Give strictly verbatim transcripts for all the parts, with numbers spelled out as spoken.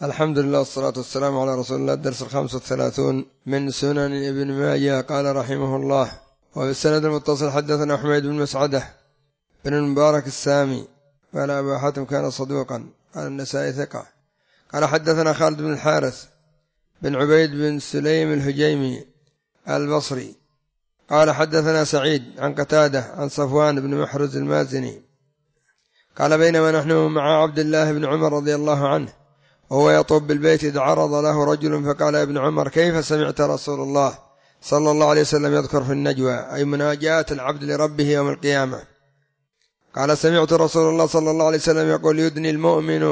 الحمد لله والصلاة والسلام على رسول الله. الدرس الخامس والثلاثون من سنن ابن ماجه. قال رحمه الله: وبالسند المتصل حدثنا حميد بن مسعدة بن المبارك السامي قال أبو حاتم كان صدوقا قال النسائي ثقة. قال حدثنا خالد بن الحارث بن عبيد بن سليم الهجيمي البصري قال حدثنا سعيد عن قتادة عن صفوان بن محرز المازني قال بينما نحن مع عبد الله بن عمر رضي الله عنه وهو يطوف بالبيت إذ عرض له رجل فقال ابن عمر: كيف سمعت رسول الله صلى الله عليه وسلم يذكر في النجوى، أي مناجاة العبد لربه يوم القيامة؟ قال: سمعت رسول الله صلى الله عليه وسلم يقول: يدني المؤمن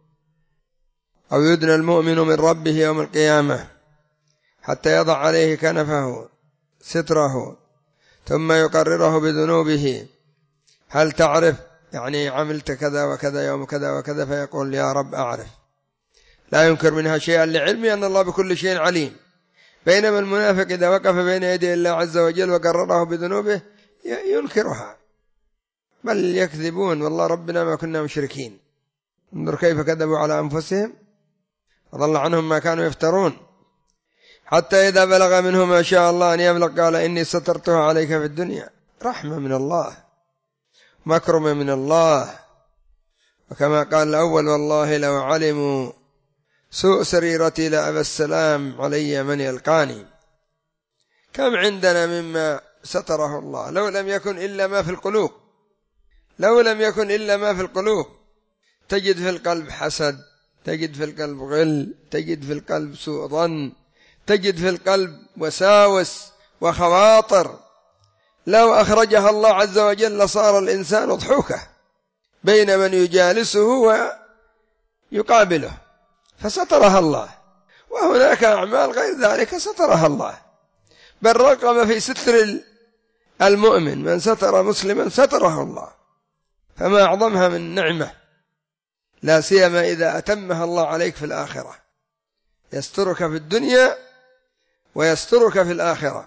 أو يدنى المؤمن من ربه يوم القيامة حتى يضع عليه كنفه ستره ثم يقرره بذنوبه: هل تعرف، يعني عملت كذا وكذا يوم كذا وكذا، فيقول: يا رب أعرف، لا ينكر منها شيئا لعلمي أن الله بكل شيء عليم. بينما المنافق إذا وقف بين يدي الله عز وجل وقرره بذنوبه ينكرها، بل يكذبون: والله ربنا ما كنا مشركين. انظر كيف كذبوا على أنفسهم وضل عنهم ما كانوا يفترون. حتى إذا بلغ منه ما شاء الله أن يبلغ قال: إني سترتها عليك في الدنيا. رحمة من الله، مكرمة من الله. وكما قال الأول: والله لو علموا سوء سريرتي لأبى السلام علي من يلقاني. كم عندنا مما ستره الله، لو لم يكن إلا ما في القلوب، لو لم يكن إلا ما في القلوب. تجد في القلب حسد، تجد في القلب غل، تجد في القلب سوء ظن، تجد في القلب وساوس وخواطر. لو أخرجها الله عز وجل صار الإنسان ضحوكة بين من يجالسه ويقابله، فسترها الله. وهناك أعمال غير ذلك سترها الله، بل رغم في ستر المؤمن، من ستر مسلما ستره الله، فما أعظمها من نعمة، لا سيما إذا أتمها الله عليك في الآخرة. يسترك في الدنيا ويسترك في الآخرة.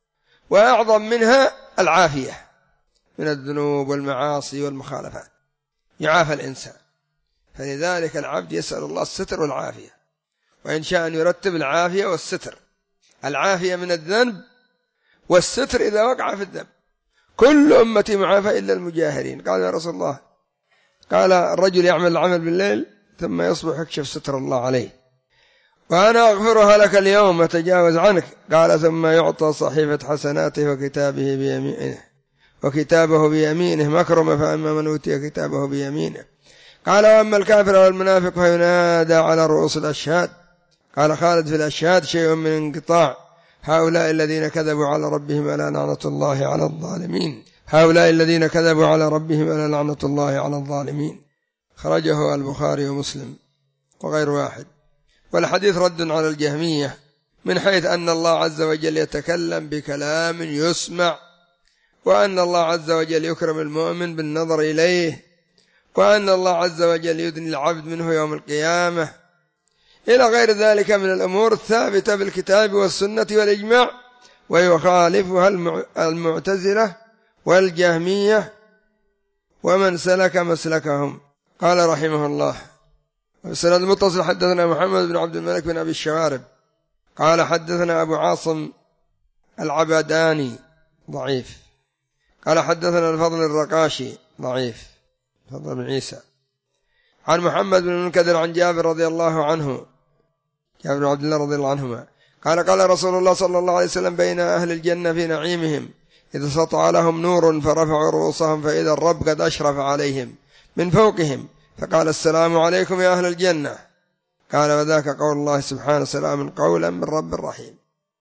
وأعظم منها العافية من الذنوب والمعاصي والمخالفات، يعافى الإنسان. فلذلك العبد يسأل الله الستر والعافية، وإن شاء أن يرتب العافية والستر: العافية من الذنب، والستر إذا وقع في الذنب. كل أمتي معافى إلا المجاهرين. قال: يا رسول الله، قال الرجل يعمل العمل بالليل ثم يصبح يكشف ستر الله عليه: وأنا أغفرها لك اليوم وتجاوز عنك. قال: ثم يعطى صحيفة حسناته وكتابه بيمينه وكتابه بيمينه مكرمة، فأما من أوتي كتابه بيمينه. قال: وأما الكافر والمنافق فينادى على رؤوس الأشهاد. قال خالد: في الأشهاد شيء من انقطاع. هؤلاء الذين كذبوا على ربهم ألا لعنة الله على الظالمين. هؤلاء الذين كذبوا على ربهم ألا لعنة الله على الظالمين. خرجه البخاري ومسلم وغير واحد. والحديث رد على الجهمية من حيث أن الله عز وجل يتكلم بكلام يسمع، وأن الله عز وجل يكرم المؤمن بالنظر إليه، وأن الله عز وجل يدني العبد منه يوم القيامة، إلى غير ذلك من الأمور الثابتة بالكتاب والسنة والإجماع. ويخالفها المعتزلة والجهمية ومن سلك مسلكهم. قال رحمه الله: السند المتصل حدثنا محمد بن عبد الملك بن أبي الشوارب قال حدثنا أبو عاصم العبداني ضعيف. قال حدثنا الفضل الرقاشي ضعيف، فضل بن عيسى، عن محمد بن المنكدر عن جابر رضي الله عنه، جابر بن عبد الله رضي الله عنهما قال: قال رسول الله صلى الله عليه وسلم: بين أهل الجنة في نعيمهم إذ سطع لهم نور فرفعوا رؤوسهم فإذا الرب قد أشرف عليهم من فوقهم فقال: السلام عليكم يا أهل الجنة. قال: وذاك قول الله سبحانه: سلام قولا من رب رحيم.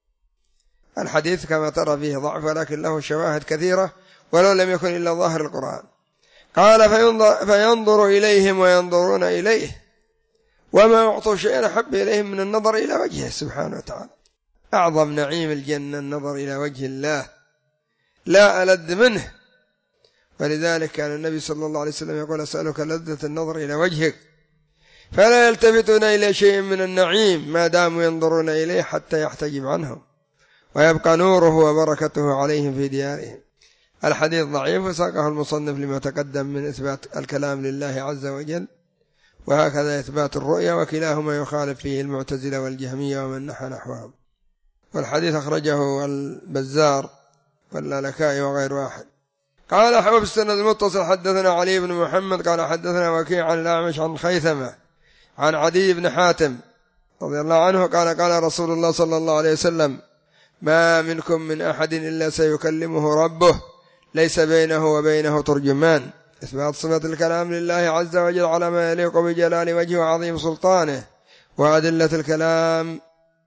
الحديث كما ترى فيه ضعف، ولكن له شواهد كثيرة ولو لم يكن إلا ظاهر القرآن. قال: فينظر, فينظر إليهم وينظرون إليه وما أعطوا شيئا أحب إليهم من النظر إلى وجهه سبحانه وتعالى. أعظم نعيم الجنة النظر إلى وجه الله، لا ألذ منه. ولذلك كان النبي صلى الله عليه وسلم يقول: أسألك لذة النظر إلى وجهك. فلا يلتفتون إلى شيء من النعيم ما داموا ينظرون إليه حتى يحتجب عنهم ويبقى نوره وبركته عليهم في ديارهم. الحديث ضعيف، وساقه المصنف لما تقدم من إثبات الكلام لله عز وجل وهكذا إثبات الرؤيا، وكلاهما يخالف فيه المعتزلة والجهمية ومن نحى نحوهم. والحديث أخرجه البزار واللالكائي وغير واحد. قال أحبب السند المتصل حدثنا علي بن محمد قال حدثنا وكيع عن الأعمش عن خيثمة عن عدي بن حاتم رضي الله عنه قال قال رسول الله صلى الله عليه وسلم: ما منكم من أحد إلا سيكلمه ربه ليس بينه وبينه ترجمان. إثبات صفة الكلام لله عز وجل على ما يليق بجلال وجهه وعظيم سلطانه، وأدلة الكلام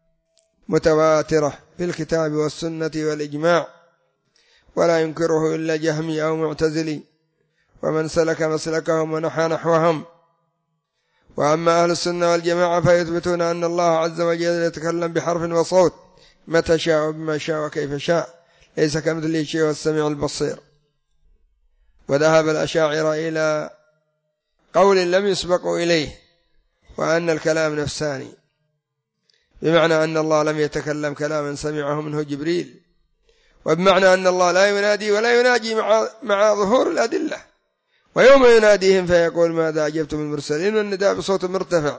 متواترة في الكتاب والسنة والإجماع، ولا ينكره إلا جهمي أو معتزلي ومن سلك مسلكهم ونحى نحوهم. وأما أهل السنة والجماعة فيثبتون أن الله عز وجل يتكلم بحرف وصوت متى شاء وبما شاء وكيف شاء، ليس كمثله شيء والسميع البصير. وذهب الأشاعرة إلى قول لم يسبقوا إليه، وأن الكلام نفساني، بمعنى أن الله لم يتكلم كلاما سمعه منه جبريل، وبمعنى أن الله لا ينادي ولا يناجي مع, مع ظهور الأدلة، ويوم يناديهم فيقول ماذا أجبتم المرسلين، والنداء بصوت مرتفع.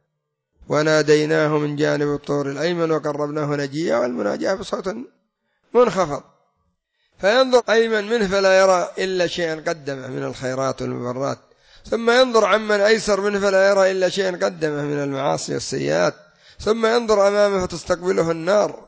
وناديناه من جانب الطور الأيمن وقربناه نجيا، والمناجاة بصوت منخفض. فينظر أيمن منه فلا يرى إلا شيئا قدمه من الخيرات والمبرات، ثم ينظر عمن أيسر منه فلا يرى إلا شيئا قدمه من المعاصي والسيئات، ثم ينظر أمامه فتستقبله النار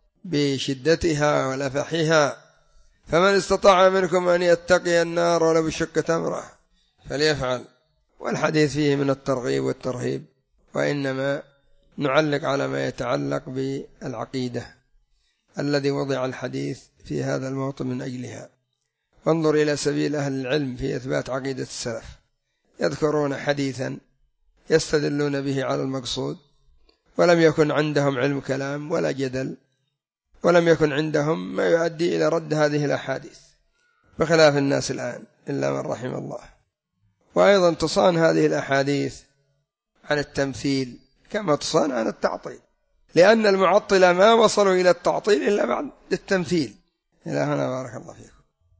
بشدتها ولفحها. فمن استطاع منكم أن يتقي النار ولو بشق تمرة فليفعل. والحديث فيه من الترغيب والترهيب، وإنما نعلق على ما يتعلق بالعقيدة الذي وضع الحديث في هذا الموطن من أجلها. وانظر إلى سبيل أهل العلم في إثبات عقيدة السلف، يذكرون حديثا يستدلون به على المقصود، ولم يكن عندهم علم كلام ولا جدل، ولم يكن عندهم ما يؤدي إلى رد هذه الأحاديث، بخلاف الناس الآن إلا من رحم الله. وأيضا تصان هذه الأحاديث عن التمثيل كما تصان عن التعطيل، لأن المعطلة ما وصلوا إلى التعطيل إلا بعد التمثيل. إلى هنا بارك الله فيكم.